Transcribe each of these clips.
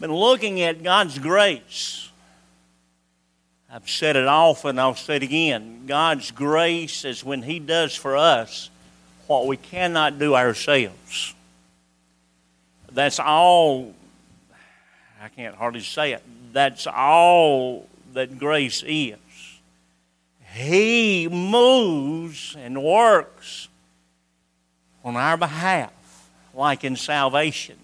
been looking at God's grace. I've said it often, I'll say it again. God's grace is when He does for us what we cannot do ourselves. That's all, I can't hardly say it, that's all that grace is. He moves and works on our behalf, like in salvation.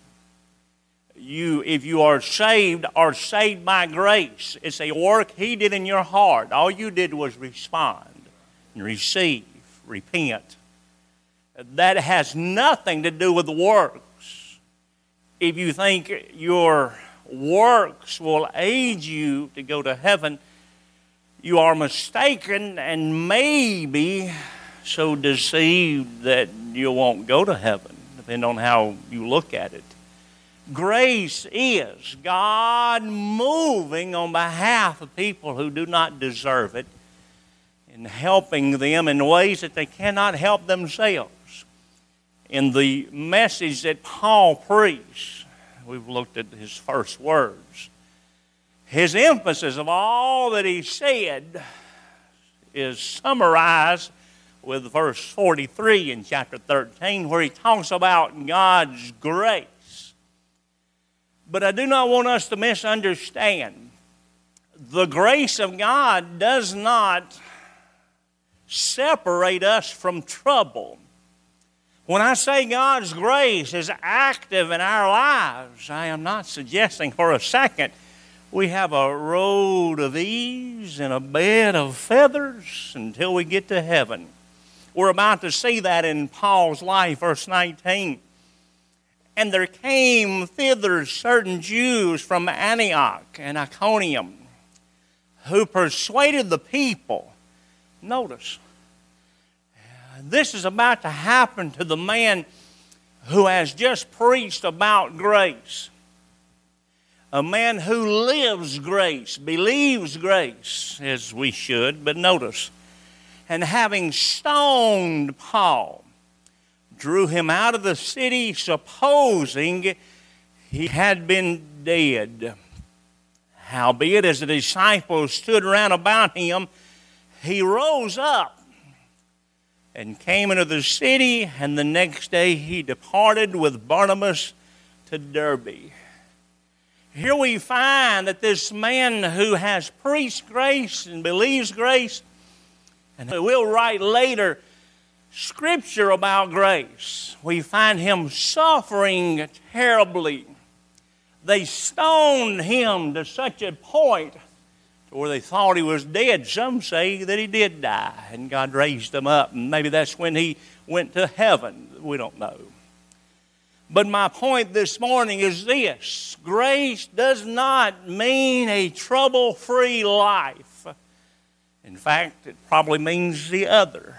If you are saved by grace. It's a work He did in your heart. All you did was respond and receive, repent. That has nothing to do with works. If you think your works will aid you to go to heaven, you are mistaken and maybe so deceived that you won't go to heaven, depending on how you look at it. Grace is God moving on behalf of people who do not deserve it and helping them in ways that they cannot help themselves. In the message that Paul preached, we've looked at his first words. His emphasis of all that he said is summarized with verse 43 in chapter 13, where he talks about God's grace. But I do not want us to misunderstand. The grace of God does not separate us from trouble. When I say God's grace is active in our lives, I am not suggesting for a second we have a road of ease and a bed of feathers until we get to heaven. We're about to see that in Paul's life, verse 19. And there came thither certain Jews from Antioch and Iconium, who persuaded the people. Notice, this is about to happen to the man who has just preached about grace. A man who lives grace, believes grace, as we should, but notice, and having stoned Paul, drew him out of the city, supposing he had been dead. Howbeit, as the disciples stood round about him, he rose up and came into the city, and the next day he departed with Barnabas to Derbe. Here we find that this man who has preached grace and believes grace, and who will write later Scripture about grace, we find him suffering terribly. They stoned him to such a point to where they thought he was dead. Some say that he did die and God raised him up, and maybe that's when he went to heaven. We don't know. But my point this morning is this: grace does not mean a trouble-free life. In fact, it probably means the other.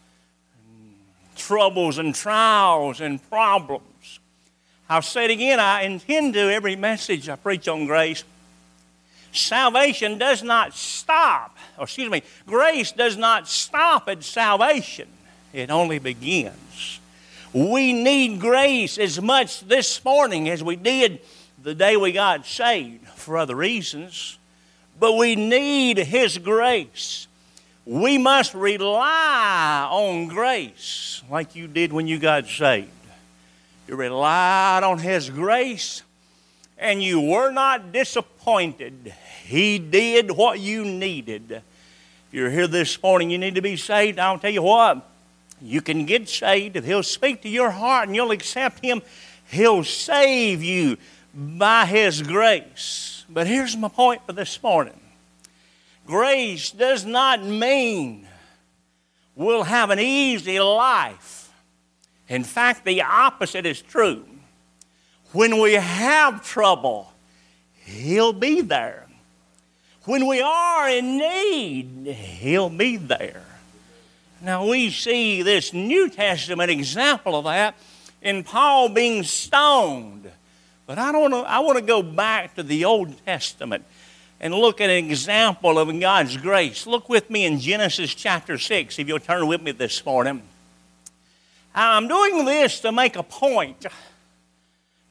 Troubles and trials and problems. I'll say it again, I intend to every message I preach on grace. Salvation does not stop, grace does not stop at salvation. It only begins. We need grace as much this morning as we did the day we got saved for other reasons. But we need His grace. We must rely on grace like you did when you got saved. You relied on His grace and you were not disappointed. He did what you needed. If you're here this morning, you need to be saved. I'll tell you what, you can get saved. If He'll speak to your heart and you'll accept Him, He'll save you by His grace. But here's my point for this morning. Grace does not mean we'll have an easy life. In fact, the opposite is true. When we have trouble, He'll be there. When we are in need, He'll be there. Now we see this New Testament example of that in Paul being stoned. But I want to go back to the Old Testament and look at an example of God's grace. Look with me in Genesis chapter 6, if you'll turn with me this morning. I'm doing this to make a point.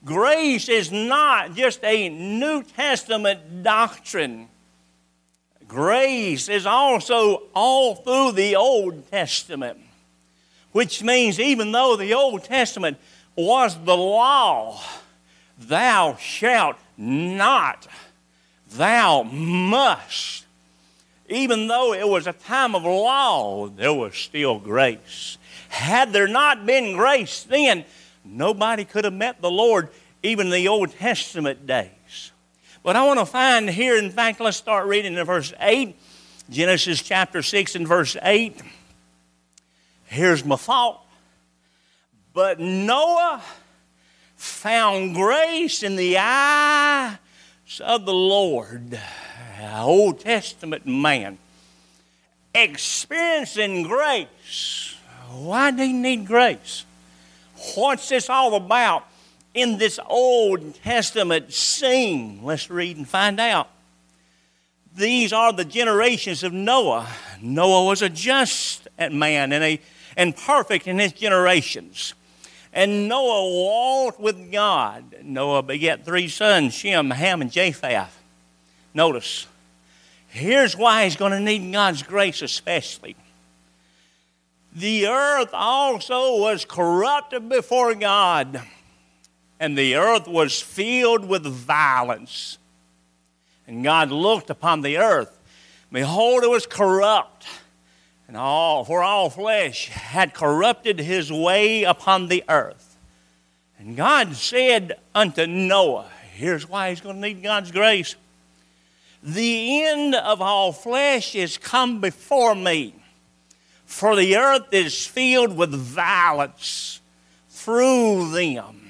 Grace is not just a New Testament doctrine. Grace is also all through the Old Testament, which means even though the Old Testament was the law, thou shalt not, thou must. Even though it was a time of law, there was still grace. Had there not been grace then, nobody could have met the Lord even in the Old Testament days. But I want to find here, in fact, let's start reading in verse 8, Genesis chapter 6 and verse 8. Here's my thought. But Noah found grace in the eyes of the Lord. Old Testament man experiencing grace. Why do you need grace? What's this all about in this Old Testament scene? Let's read and find out. These are the generations of Noah. Noah was a just man and perfect in his generations. And Noah walked with God. Noah begat 3 sons, Shem, Ham, and Japheth. Notice, here's why he's going to need God's grace especially. The earth also was corrupted before God, and the earth was filled with violence. And God looked upon the earth. Behold, it was corrupt, and all flesh had corrupted his way upon the earth. And God said unto Noah, here's why he's going to need God's grace. The end of all flesh is come before me, for the earth is filled with violence through them.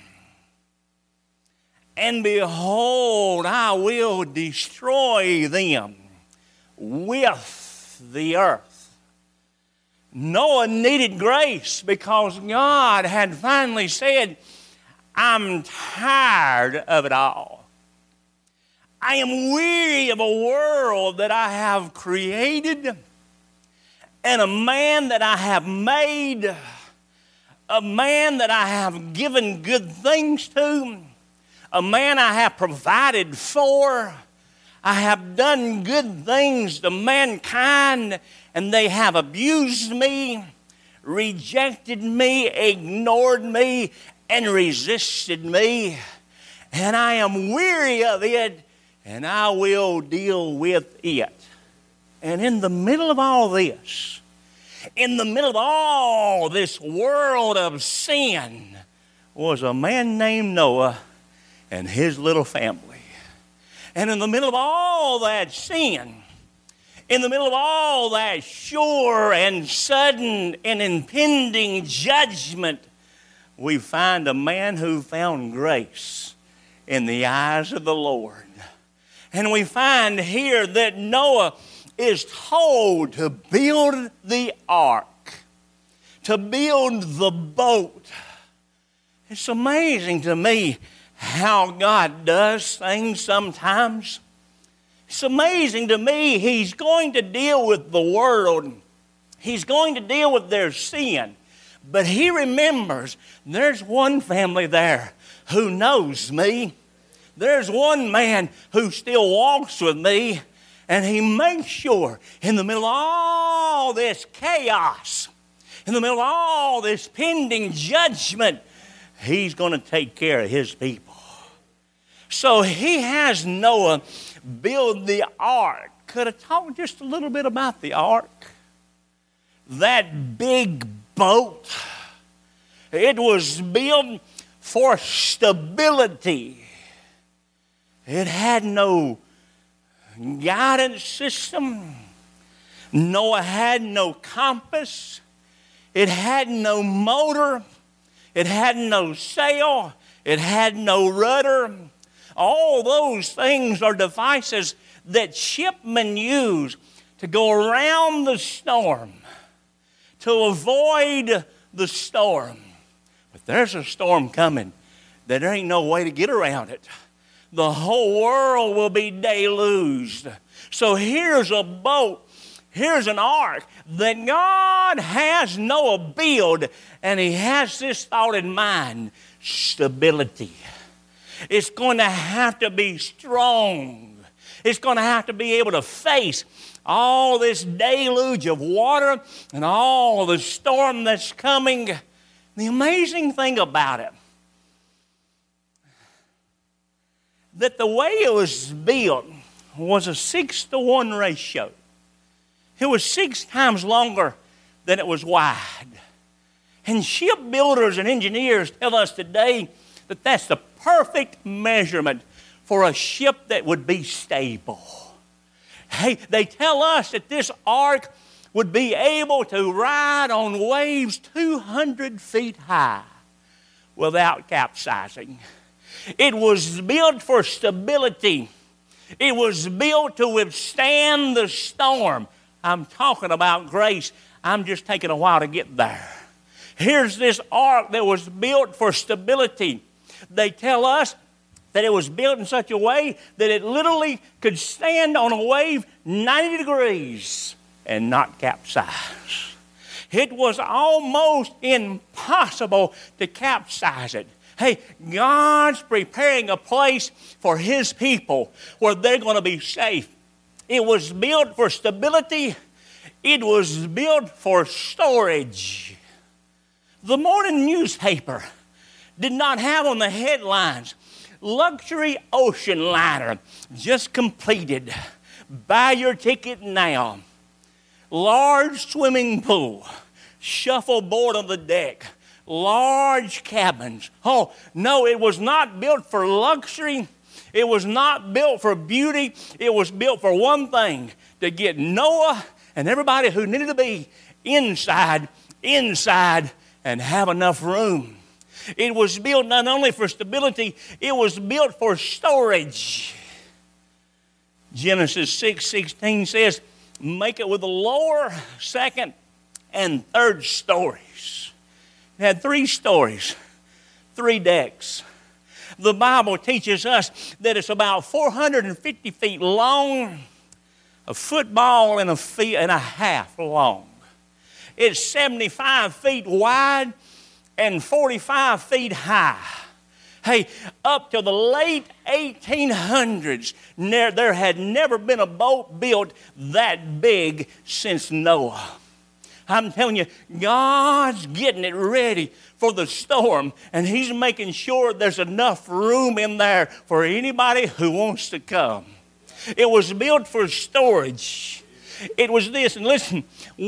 And behold, I will destroy them with the earth. Noah needed grace because God had finally said, I'm tired of it all. I am weary of a world that I have created and a man that I have made, a man that I have given good things to, a man I have provided for. I have done good things to mankind, and they have abused me, rejected me, ignored me, and resisted me. And I am weary of it, and I will deal with it. And in the middle of all this, in the middle of all this world of sin, was a man named Noah and his little family. And in the middle of all that sin, in the middle of all that sure and sudden and impending judgment, we find a man who found grace in the eyes of the Lord. And we find here that Noah is told to build the ark, to build the boat. It's amazing to me how God does things sometimes. It's amazing to me. He's going to deal with the world. He's going to deal with their sin. But he remembers there's one family there who knows me. There's one man who still walks with me, and he makes sure in the middle of all this chaos, in the middle of all this pending judgment, he's going to take care of his people. So he has Noah build the ark. Could I talk just a little bit about the ark? That big boat, it was built for stability. It had no guidance system. Noah had no compass. It had no motor. It had no sail. It had no rudder. All those things are devices that shipmen use to go around the storm, to avoid the storm. But there's a storm coming that there ain't no way to get around it. The whole world will be deluged. So here's a boat, here's an ark that God has Noah build, and he has this thought in mind: stability. It's going to have to be strong. It's going to have to be able to face all this deluge of water and all the storm that's coming. The amazing thing about it, that the way it was built was a 6-to-1 ratio. It was 6 times longer than it was wide. And shipbuilders and engineers tell us today that that's the perfect measurement for a ship that would be stable. Hey, they tell us that this ark would be able to ride on waves 200 feet high without capsizing. It was built for stability. It was built to withstand the storm. I'm talking about grace. I'm just taking a while to get there. Here's this ark that was built for stability. They tell us that it was built in such a way that it literally could stand on a wave 90 degrees and not capsize. It was almost impossible to capsize it. Hey, God's preparing a place for His people where they're going to be safe. It was built for stability. It was built for storage. The morning newspaper did not have on the headlines, luxury ocean liner just completed. Buy your ticket now. Large swimming pool, shuffleboard on the deck, large cabins. Oh, no, it was not built for luxury. It was not built for beauty. It was built for one thing, to get Noah and everybody who needed to be inside, and have enough room. It was built not only for stability, it was built for storage. Genesis 6:16 says, make it with the lower, second, and third stories. It had 3 stories, 3 decks. The Bible teaches us that it's about 450 feet long, a football and a half long. It's 75 feet wide and 45 feet high. Hey, up to the late 1800s, there had never been a boat built that big since Noah. I'm telling you, God's getting it ready for the storm, and He's making sure there's enough room in there for anybody who wants to come. It was built for storage. It was this, and listen,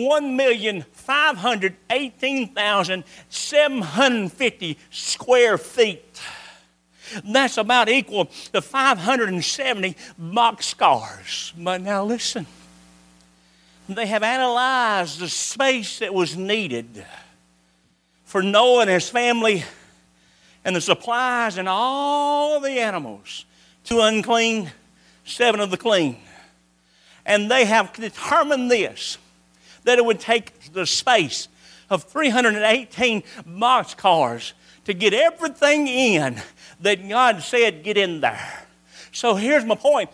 1,518,750 square feet. That's about equal to 570 boxcars. But now listen, they have analyzed the space that was needed for Noah and his family and the supplies and all the animals. 2 unclean, 7 of the clean. And they have determined this, that it would take the space of 318 boxcars to get everything in that God said get in there. So here's my point.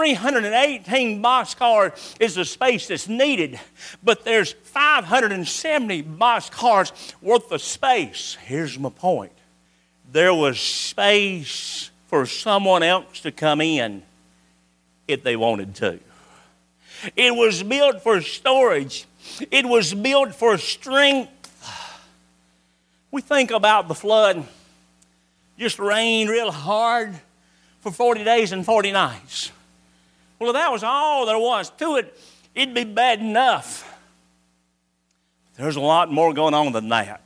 318 boxcars is the space that's needed, but there's 570 boxcars worth of space. Here's my point. There was space for someone else to come in if they wanted to. It was built for storage. It was built for strength. We think about the flood. Just rained real hard for 40 days and 40 nights. Well, if that was all there was to it, it'd be bad enough. There's a lot more going on than that.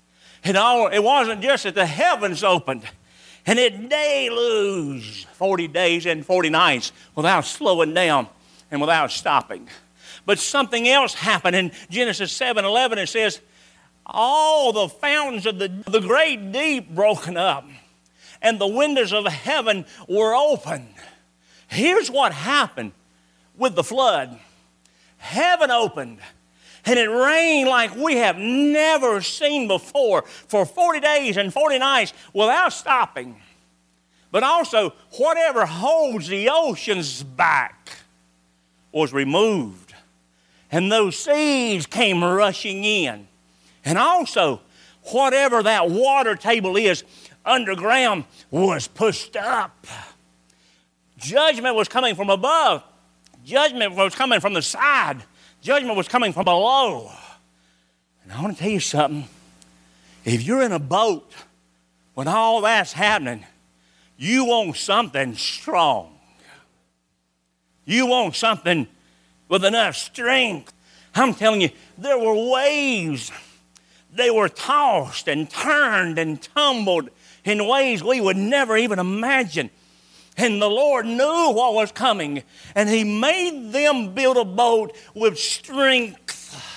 It wasn't just that the heavens opened and it deluged 40 days and 40 nights without slowing down and without stopping. But something else happened in Genesis 7:11. It says, all the fountains of the great deep broken up, and the windows of heaven were opened. Here's what happened with the flood. Heaven opened, and it rained like we have never seen before for 40 days and 40 nights without stopping. But also, whatever holds the oceans back was removed, and those seas came rushing in. And also, whatever that water table is underground was pushed up. Judgment was coming from above. Judgment was coming from the side. Judgment was coming from below. And I want to tell you something. If you're in a boat when all that's happening, you want something strong. You want something with enough strength. I'm telling you, there were waves. They were tossed and turned and tumbled in ways we would never even imagine. And the Lord knew what was coming, and He made them build a boat with strength.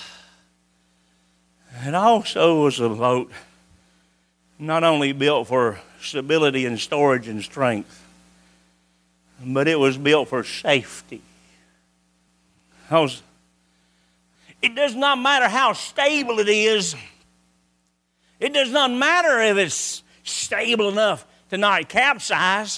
It also was a boat not only built for stability and storage and strength, but it was built for safety. It does not matter how stable it is. It does not matter if it's stable enough to not capsize.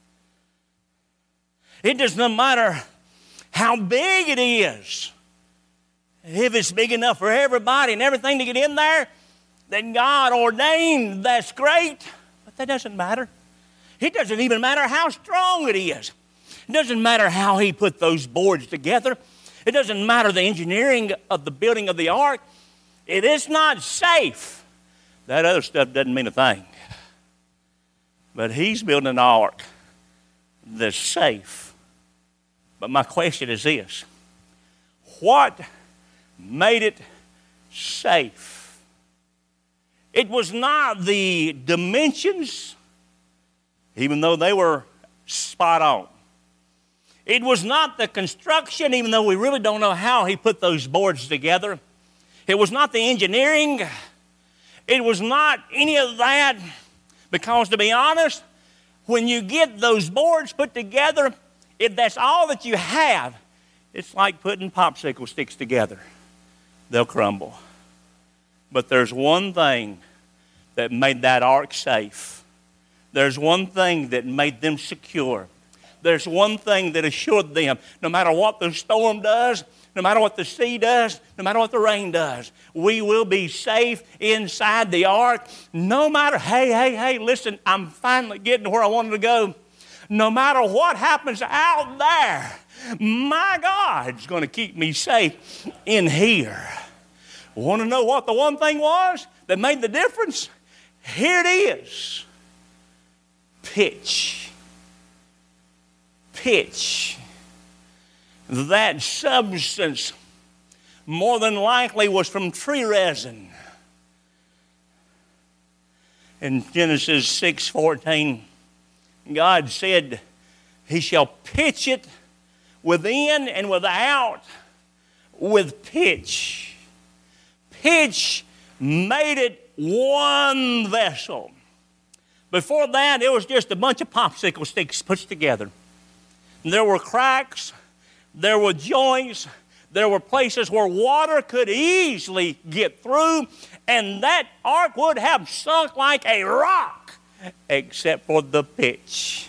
It does not matter how big it is. If it's big enough for everybody and everything to get in there, then God ordained, that's great. But that doesn't matter. It doesn't even matter how strong it is. It doesn't matter how He put those boards together. It doesn't matter the engineering of the building of the ark. It is not safe. That other stuff doesn't mean a thing. But He's building an ark that's safe. But my question is this: what made it safe? It was not the dimensions, even though they were spot on. It was not the construction, even though we really don't know how He put those boards together. It was not the engineering. It was not any of that. Because to be honest, when you get those boards put together, if that's all that you have, it's like putting popsicle sticks together. They'll crumble. But there's one thing that made that ark safe. There's one thing that made them secure. There's one thing that assured them, no matter what the storm does, no matter what the sea does, no matter what the rain does, we will be safe inside the ark. No matter, hey, listen, I'm finally getting to where I wanted to go. No matter what happens out there, my God's going to keep me safe in here. Want to know what the one thing was that made the difference? Here it is. Pitch. Pitch. That substance more than likely was from tree resin. In Genesis 6:14, God said, He shall pitch it within and without with pitch. Pitch made it one vessel. Before that, it was just a bunch of popsicle sticks put together. There were cracks, there were joints, there were places where water could easily get through, and that ark would have sunk like a rock, except for the pitch.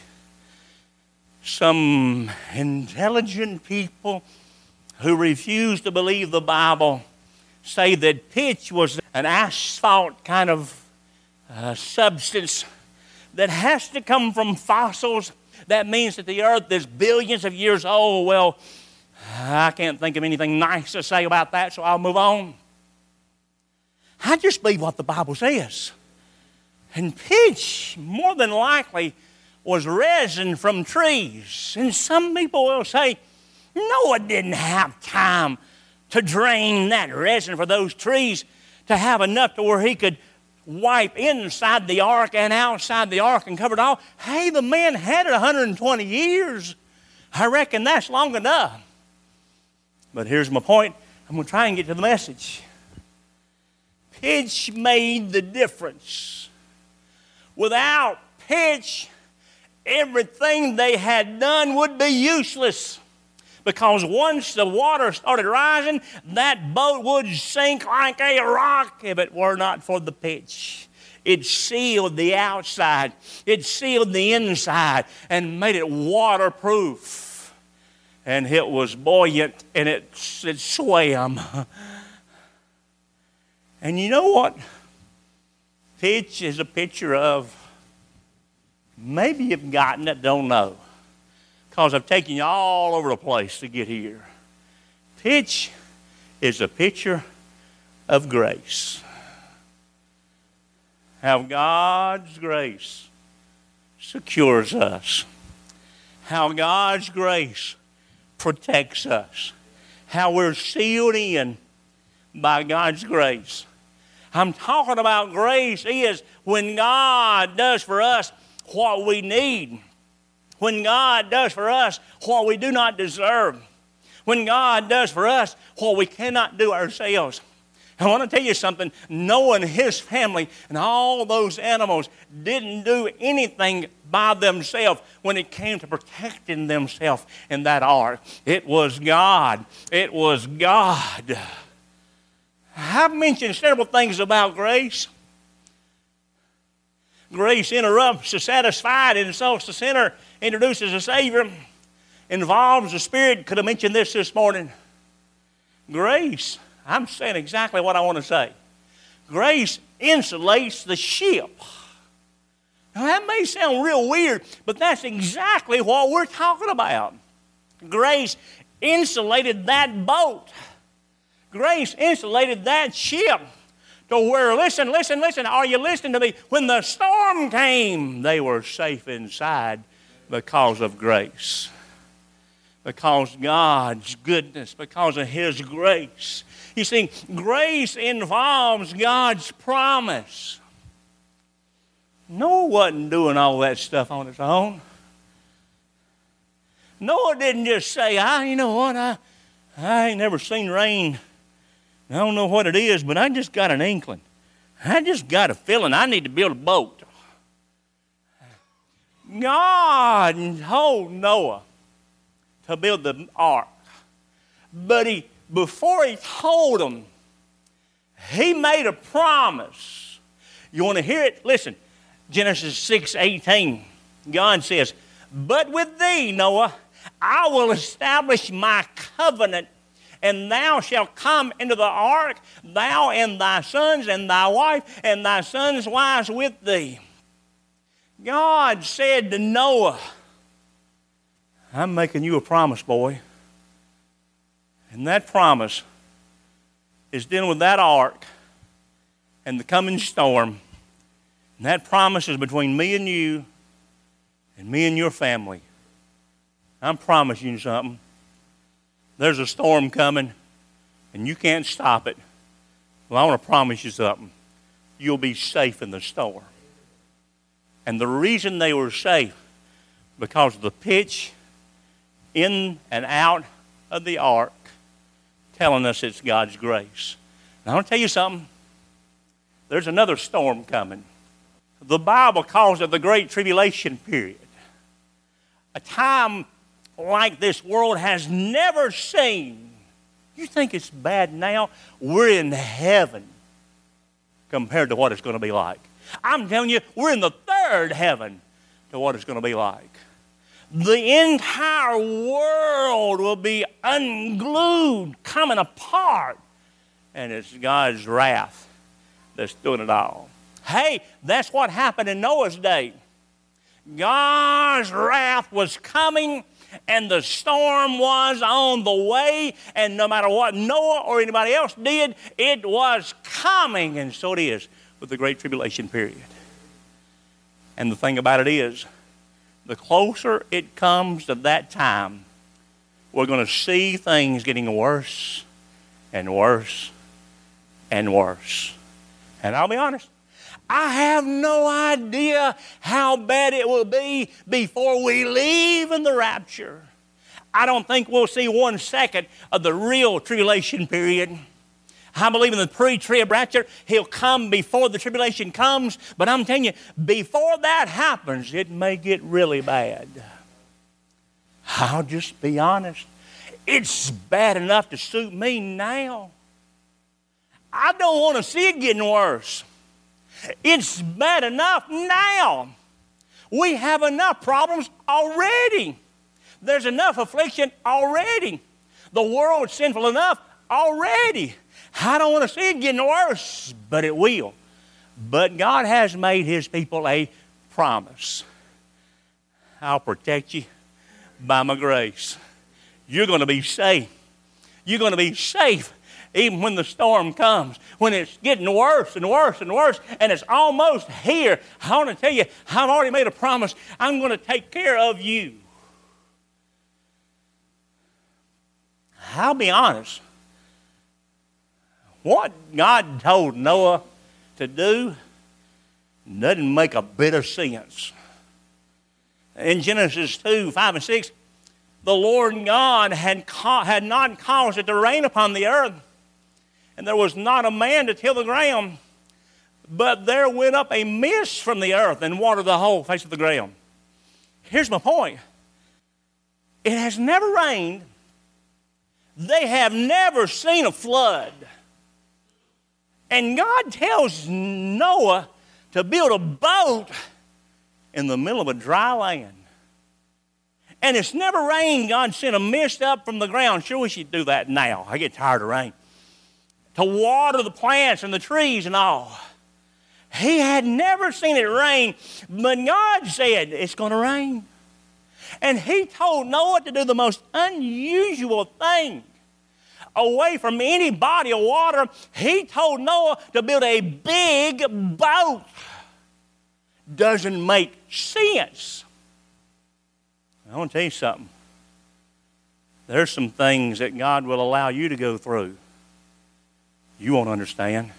Some intelligent people who refuse to believe the Bible say that pitch was an asphalt kind of substance that has to come from fossils. That means that the earth is billions of years old. Well, I can't think of anything nice to say about that, so I'll move on. I just believe what the Bible says. And pitch, more than likely, was resin from trees. And some people will say, Noah didn't have time to drain that resin for those trees to have enough to where he could wipe inside the ark and outside the ark and cover it all. Hey, the man had it 120 years. I reckon that's long enough. But here's my point. I'm going to try and get to the message. Pitch made the difference. Without pitch, everything they had done would be useless. Because once the water started rising, that boat would sink like a rock if it were not for the pitch. It sealed the outside. It sealed the inside and made it waterproof. And it was buoyant and it swam. And you know what? Pitch is a picture of Maybe you've gotten it, don't know. Because I've taken you all over the place to get here. Pitch is a picture of grace. How God's grace secures us. How God's grace protects us. How we're sealed in by God's grace. I'm talking about grace is when God does for us what we need. When God does for us what we do not deserve. When God does for us what we cannot do ourselves. I want to tell you something. Noah and his family and all those animals didn't do anything by themselves when it came to protecting themselves in that ark. It was God. It was God. I've mentioned several things about grace. Grace interrupts the satisfied, insults the sinner, introduces a Savior, involves the Spirit. Could have mentioned this morning. Grace, I'm saying exactly what I want to say. Grace insulates the ship. Now that may sound real weird, but that's exactly what we're talking about. Grace insulated that boat. Grace insulated that ship to where, listen, are you listening to me? When the storm came, they were safe inside because of grace. Because God's goodness, because of His grace. You see, grace involves God's promise. Noah wasn't doing all that stuff on his own. Noah didn't just say, you know what, I ain't never seen rain. I don't know what it is, but I just got an inkling. I just got a feeling I need to build a boat. God told Noah to build the ark. But before he told him, he made a promise. You want to hear it? Listen, Genesis 6:18. God says, "But with thee, Noah, I will establish my covenant, and thou shalt come into the ark, thou and thy sons and thy wife and thy sons' wives with thee." God said to Noah, I'm making you a promise, boy. And that promise is dealing with that ark and the coming storm. And that promise is between me and you and me and your family. I'm promising you something. There's a storm coming and you can't stop it. Well, I want to promise you something. You'll be safe in the storm. And the reason they were safe, because of the pitch in and out of the ark, telling us it's God's grace. Now, I want to tell you something. There's another storm coming. The Bible calls it the Great Tribulation period. A time like this world has never seen. You think it's bad now? We're in heaven compared to what it's going to be like. I'm telling you, we're in the third heaven to what it's going to be like. The entire world will be unglued, coming apart, and it's God's wrath that's doing it all. Hey, that's what happened in Noah's day. God's wrath was coming, and the storm was on the way, and no matter what Noah or anybody else did, it was coming, and so it is with the Great Tribulation period. And the thing about it is, the closer it comes to that time, we're going to see things getting worse and worse and worse. And I'll be honest, I have no idea how bad it will be before we leave in the rapture. I don't think we'll see 1 second of the real tribulation period. I believe in the pre-trib rapture. He'll come before the tribulation comes. But I'm telling you, before that happens, it may get really bad. I'll just be honest. It's bad enough to suit me now. I don't want to see it getting worse. It's bad enough now. We have enough problems already. There's enough affliction already. The world's sinful enough already. I don't want to see it getting worse, but it will. But God has made His people a promise. I'll protect you by my grace. You're going to be safe. You're going to be safe even when the storm comes, when it's getting worse and worse and worse, and it's almost here. I want to tell you, I've already made a promise. I'm going to take care of you. I'll be honest. What God told Noah to do doesn't make a bit of sense. In Genesis 2, 5 and 6, the Lord God had not caused it to rain upon the earth, and there was not a man to till the ground, but there went up a mist from the earth and watered the whole face of the ground. Here's my point. It has never rained. They have never seen a flood. And God tells Noah to build a boat in the middle of a dry land. And it's never rained. God sent a mist up from the ground. Sure wish he'd do that now. I get tired of rain. To water the plants and the trees and all. He had never seen it rain, but God said it's going to rain. And he told Noah to do the most unusual thing. Away from any body of water, he told Noah to build a big boat. Doesn't make sense. I want to tell you something. There's some things that God will allow you to go through. You won't understand.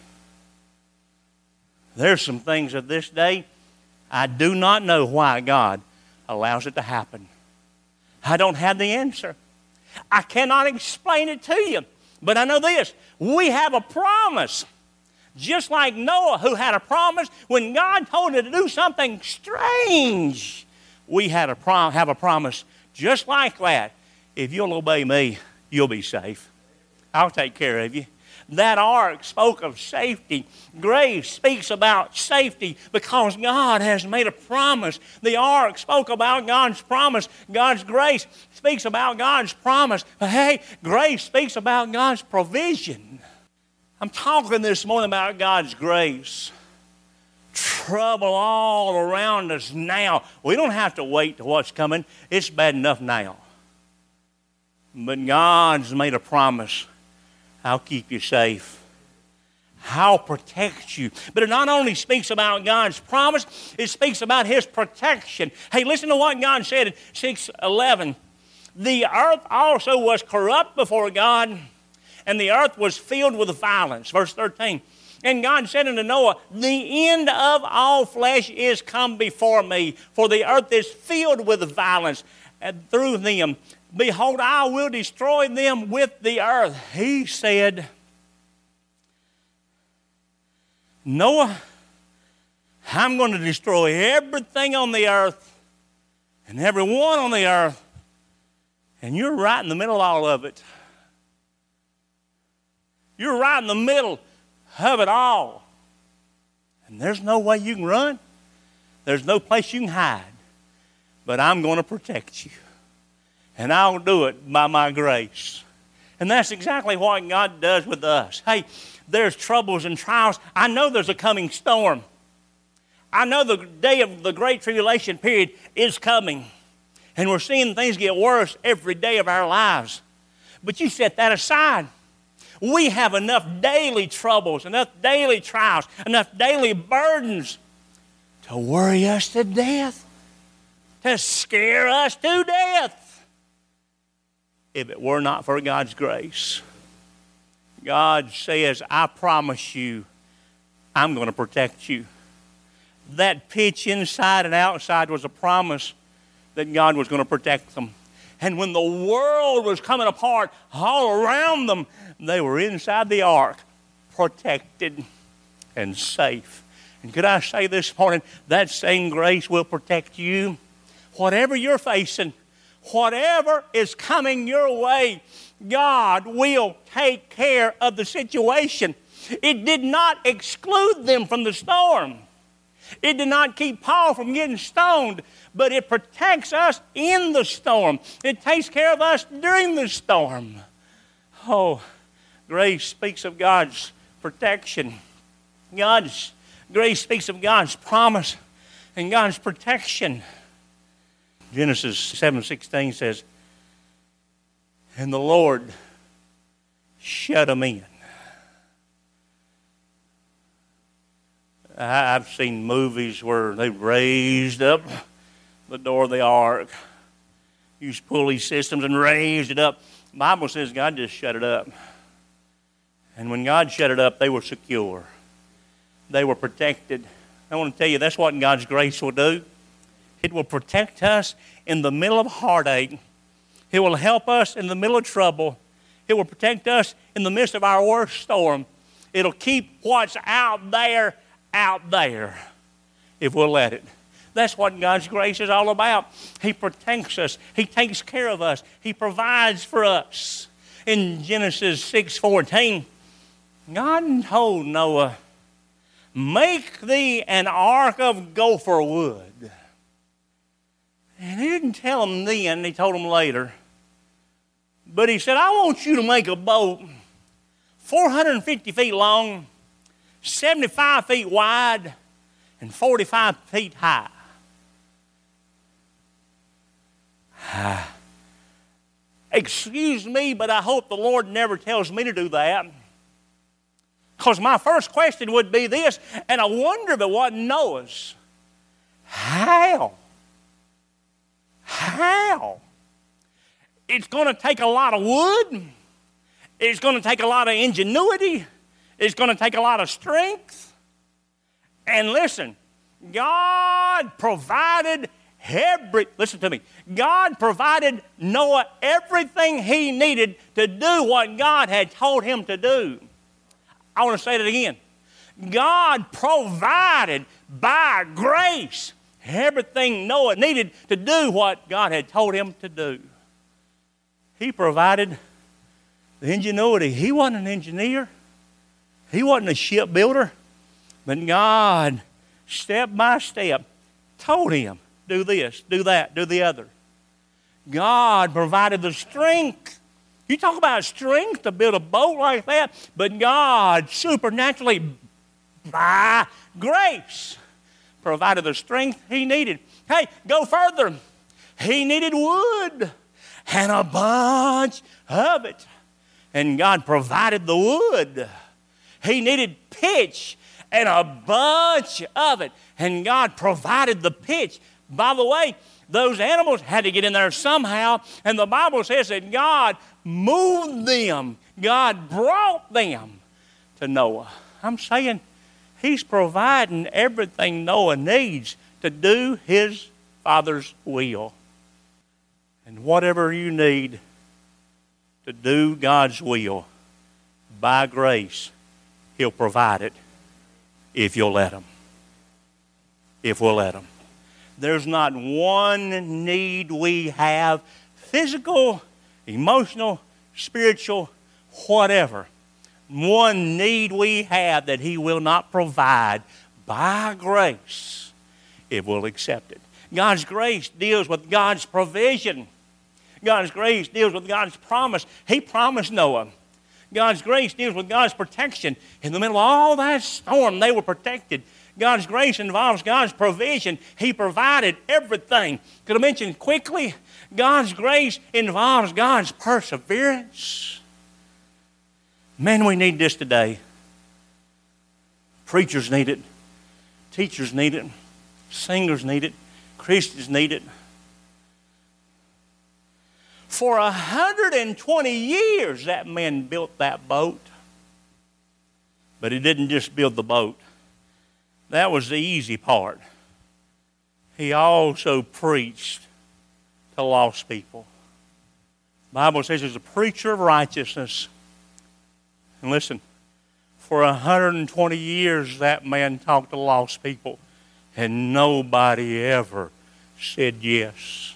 There's some things of this day I do not know why God allows it to happen. I don't have the answer. I cannot explain it to you. But I know this. We have a promise. Just like Noah, who had a promise when God told him to do something strange. We have a promise just like that. If you'll obey me, you'll be safe. I'll take care of you. That ark spoke of safety. Grace speaks about safety because God has made a promise. The ark spoke about God's promise. God's grace speaks about God's promise. But hey, grace speaks about God's provision. I'm talking this morning about God's grace. Trouble all around us now. We don't have to wait to what's coming. It's bad enough now. But God's made a promise. I'll keep you safe. I'll protect you. But it not only speaks about God's promise, it speaks about his protection. Hey, listen to what God said in 6:11. The earth also was corrupt before God, and the earth was filled with violence. Verse 13. And God said unto Noah, the end of all flesh is come before me, for the earth is filled with violence, and through them, behold, I will destroy them with the earth. He said, Noah, I'm going to destroy everything on the earth and everyone on the earth, and you're right in the middle of all of it. You're right in the middle of it all. And there's no way you can run. There's no place you can hide. But I'm going to protect you. And I'll do it by my grace. And that's exactly what God does with us. Hey, there's troubles and trials. I know there's a coming storm. I know the day of the great tribulation period is coming. And we're seeing things get worse every day of our lives. But you set that aside. We have enough daily troubles, enough daily trials, enough daily burdens to worry us to death, to scare us to death. If it were not for God's grace, God says, I promise you, I'm going to protect you. That pitch inside and outside was a promise that God was going to protect them. And when the world was coming apart all around them, they were inside the ark, protected and safe. And could I say this morning, that same grace will protect you. Whatever you're facing, whatever is coming your way, God will take care of the situation. It did not exclude them from the storm. It did not keep Paul from getting stoned, but it protects us in the storm. It takes care of us during the storm. Oh, grace speaks of God's protection. God's grace speaks of God's promise and God's protection. Genesis 7:16 says, and the Lord shut them in. I've seen movies where they raised up the door of the ark, used pulley systems and raised it up. The Bible says God just shut it up. And when God shut it up, they were secure. They were protected. I want to tell you, that's what God's grace will do. It will protect us in the middle of heartache. It will help us in the middle of trouble. It will protect us in the midst of our worst storm. It'll keep what's out there if we'll let it. That's what God's grace is all about. He protects us. He takes care of us. He provides for us. In Genesis 6:14, God told Noah, make thee an ark of gopher wood. And he didn't tell him then, he told him later. But he said, I want you to make a boat 450 feet long, 75 feet wide, and 45 feet high. Excuse me, but I hope the Lord never tells me to do that. Because my first question would be this, and I wonder if it wasn't Noah's. How? How? It's going to take a lot of wood. It's going to take a lot of ingenuity. It's going to take a lot of strength. And listen, God provided listen to me. God provided Noah everything he needed to do what God had told him to do. I want to say that again. God provided by grace everything Noah needed to do what God had told him to do. He provided the ingenuity. He wasn't an engineer. He wasn't a shipbuilder. But God, step by step, told him, do this, do that, do the other. God provided the strength. You talk about strength to build a boat like that, but God supernaturally, by grace, provided the strength he needed. Hey, go further. He needed wood and a bunch of it. And God provided the wood. He needed pitch and a bunch of it. And God provided the pitch. By the way, those animals had to get in there somehow. And the Bible says that God moved them. God brought them to Noah. I'm saying He's providing everything Noah needs to do his Father's will. And whatever you need to do God's will, by grace, He'll provide it if you'll let Him. If we'll let Him. There's not one need we have, physical, emotional, spiritual, whatever. One need we have that He will not provide by grace if we'll accept it. God's grace deals with God's provision. God's grace deals with God's promise. He promised Noah. God's grace deals with God's protection. In the middle of all that storm, they were protected. God's grace involves God's provision. He provided everything. Could I mention quickly? God's grace involves God's perseverance. Man, we need this today. Preachers need it. Teachers need it. Singers need it. Christians need it. For 120 years, that man built that boat. But he didn't just build the boat. That was the easy part. He also preached to lost people. The Bible says he's a preacher of righteousness. And listen, for 120 years, that man talked to lost people. And nobody ever said yes.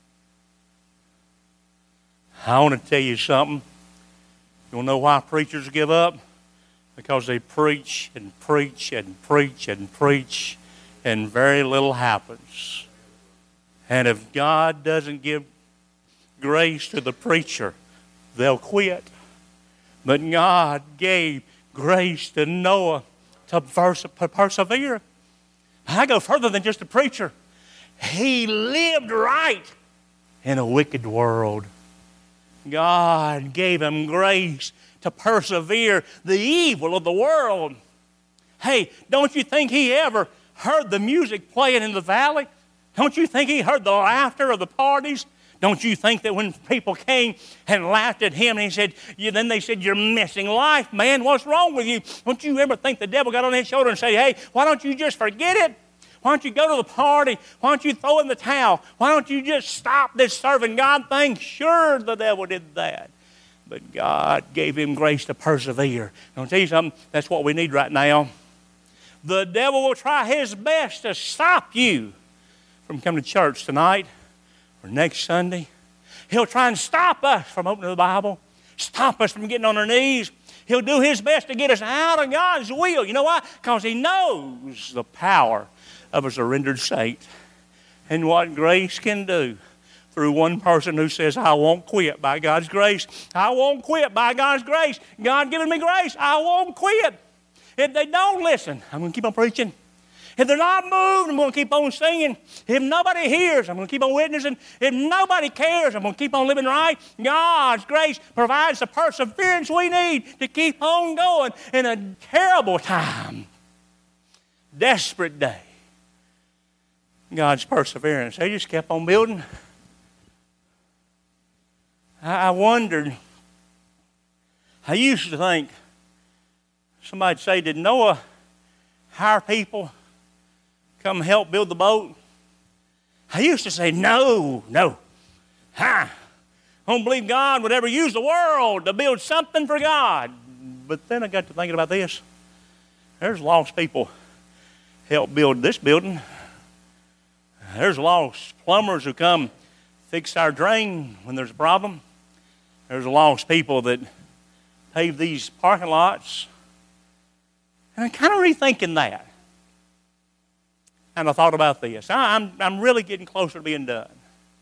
I want to tell you something. You want to know why preachers give up? Because they preach and preach and preach and preach, and very little happens. And if God doesn't give grace to the preacher, they'll quit. But God gave grace to Noah to persevere. I go further than just a preacher. He lived right in a wicked world. God gave him grace to persevere the evil of the world. Hey, don't you think he ever heard the music playing in the valley? Don't you think he heard the laughter of the parties? Don't you think that when people came and laughed at him and he said, then they said, you're missing life, man. What's wrong with you? Don't you ever think the devil got on his shoulder and say, hey, why don't you just forget it? Why don't you go to the party? Why don't you throw in the towel? Why don't you just stop this serving God thing? Sure, the devil did that. But God gave him grace to persevere. And I'll tell you something, that's what we need right now. The devil will try his best to stop you from coming to church tonight or next Sunday. He'll try and stop us from opening the Bible, stop us from getting on our knees. He'll do his best to get us out of God's will. You know why? Because he knows the power of a surrendered saint and what grace can do through one person who says, I won't quit by God's grace. I won't quit by God's grace. God giving me grace. I won't quit. If they don't listen, I'm going to keep on preaching. If they're not moved, I'm going to keep on singing. If nobody hears, I'm going to keep on witnessing. If nobody cares, I'm going to keep on living right. God's grace provides the perseverance we need to keep on going in a terrible time, desperate day. God's perseverance. They just kept on building. I wondered, I used to think, somebody'd say, did Noah hire people come help build the boat? I used to say, no. I don't believe God would ever use the world to build something for God. But then I got to thinking about this. There's lost people help build this building. There's lost plumbers who come fix our drain when there's a problem. There's lost people that pave these parking lots. And I'm kind of rethinking that. And I thought about this. I'm really getting closer to being done.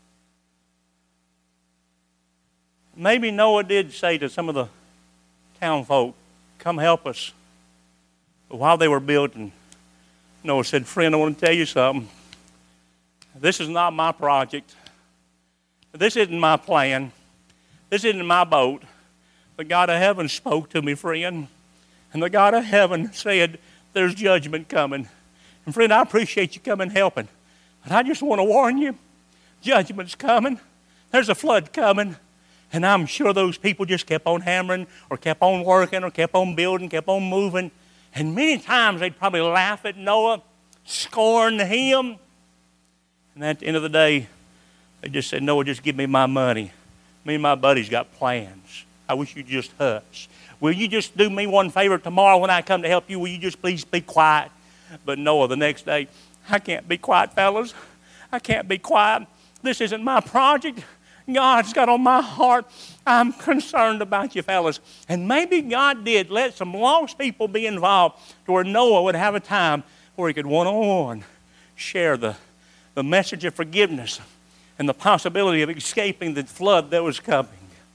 Maybe Noah did say to some of the town folk, come help us. But while they were building, Noah said, friend, I want to tell you something. This is not my project. This isn't my plan. This isn't my boat. The God of heaven spoke to me, friend. And the God of heaven said, there's judgment coming. And friend, I appreciate you coming helping. But I just want to warn you, judgment's coming. There's a flood coming. And I'm sure those people just kept on hammering or kept on working or kept on building, kept on moving. And many times they'd probably laugh at Noah, scorn him. And at the end of the day, they just said, Noah, just give me my money. Me and my buddies got plans. I wish you'd just hush. Will you just do me one favor tomorrow when I come to help you? Will you just please be quiet? But Noah, the next day, I can't be quiet, fellas. I can't be quiet. This isn't my project. God's got on my heart. I'm concerned about you, fellas. And maybe God did let some lost people be involved to where Noah would have a time where he could one-on-one share the message of forgiveness and the possibility of escaping the flood that was coming.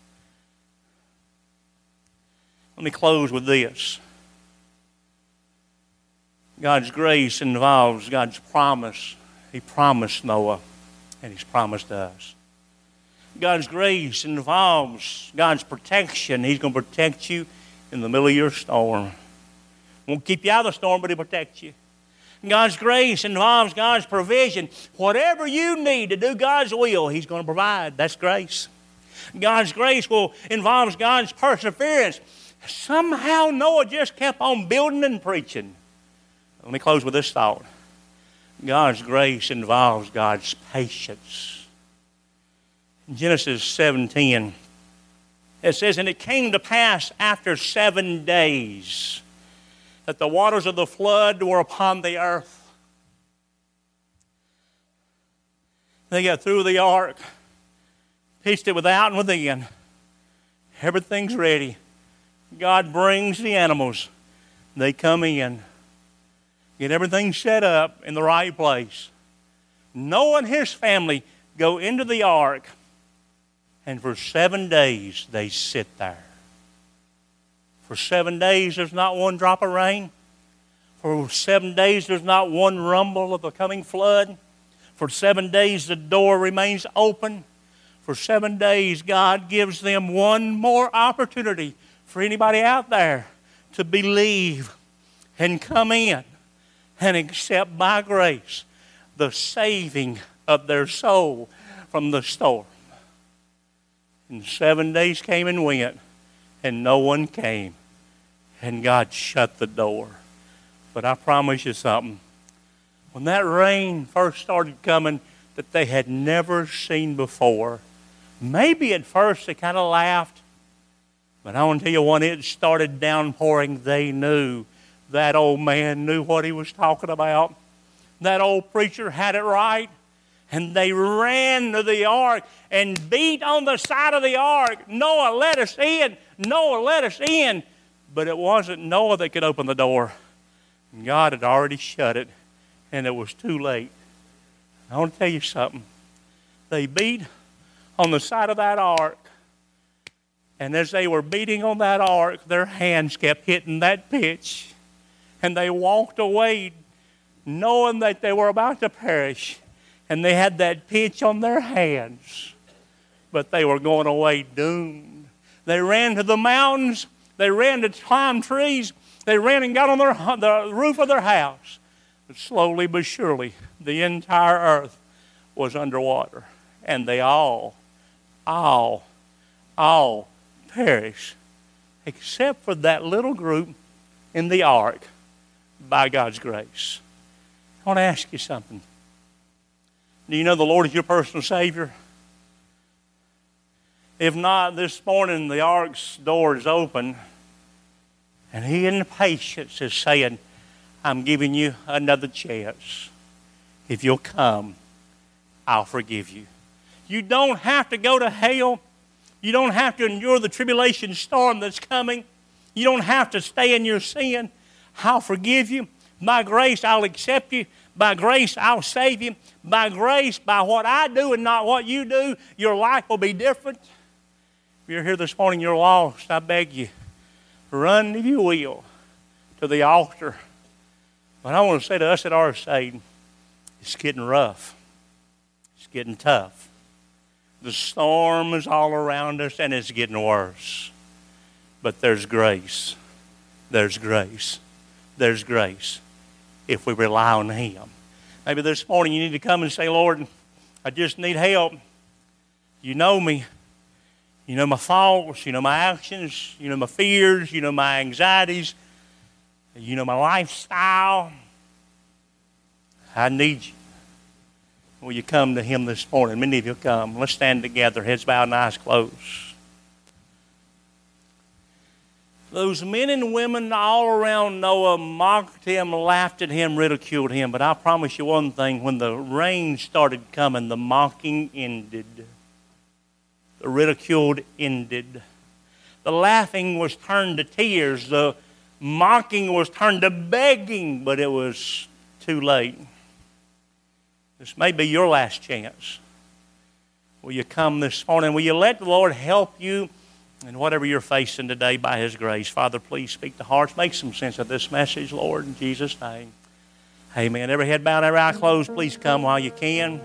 Let me close with this. God's grace involves God's promise. He promised Noah, and He's promised us. God's grace involves God's protection. He's going to protect you in the middle of your storm. Won't keep you out of the storm, but He'll protect you. God's grace involves God's provision. Whatever you need to do God's will, He's going to provide. That's grace. God's grace involves God's perseverance. Somehow Noah just kept on building and preaching. Let me close with this thought. God's grace involves God's patience. In Genesis 7:10, it says, and it came to pass after 7 days that the waters of the flood were upon the earth. They got through the ark, pitched it without and within. Everything's ready. God brings the animals. They come in. Get everything set up in the right place. Noah and his family go into the ark, and for 7 days they sit there. For 7 days there's not one drop of rain. For 7 days there's not one rumble of the coming flood. For 7 days the door remains open. For 7 days God gives them one more opportunity for anybody out there to believe and come in and accept by grace the saving of their soul from the storm. And 7 days came and went, and no one came. And God shut the door. But I promise you something. When that rain first started coming that they had never seen before, maybe at first they kind of laughed. But I want to tell you, when it started downpouring, they knew that old man knew what he was talking about. That old preacher had it right. And they ran to the ark and beat on the side of the ark. Noah, let us in. Noah, let us in. But it wasn't Noah that could open the door. God had already shut it, and it was too late. I want to tell you something. They beat on the side of that ark, and as they were beating on that ark, their hands kept hitting that pitch, and they walked away knowing that they were about to perish, and they had that pitch on their hands, but they were going away doomed. They ran to the mountains. They ran to climb trees. They ran and got on the roof of their house. But slowly but surely, the entire earth was underwater. And they all perished, except for that little group in the ark by God's grace. I want to ask you something. Do you know the Lord is your personal Savior? If not, this morning the ark's door is open, and He in patience is saying, I'm giving you another chance. If you'll come, I'll forgive you. You don't have to go to hell. You don't have to endure the tribulation storm that's coming. You don't have to stay in your sin. I'll forgive you. By grace, I'll accept you. By grace, I'll save you. By grace, by what I do and not what you do, your life will be different. If you're here this morning, you're lost, I beg you, run, if you will, to the altar. But I want to say to us that are saved, it's getting rough. It's getting tough. The storm is all around us, and it's getting worse. But there's grace. There's grace. There's grace if we rely on Him. Maybe this morning you need to come and say, Lord, I just need help. You know me. You know my faults. You know my actions. You know my fears. You know my anxieties. You know my lifestyle. I need you. Will you come to Him this morning? Many of you come. Let's stand together, heads bowed and eyes closed. Those men and women all around Noah mocked him, laughed at him, ridiculed him. But I promise you one thing, when the rain started coming, the mocking ended. The ridicule ended. The laughing was turned to tears. The mocking was turned to begging, but it was too late. This may be your last chance. Will you come this morning? Will you let the Lord help you in whatever you're facing today by His grace? Father, please speak to hearts. Make some sense of this message, Lord, in Jesus' name. Amen. Every head bowed, every eye closed, please come while you can.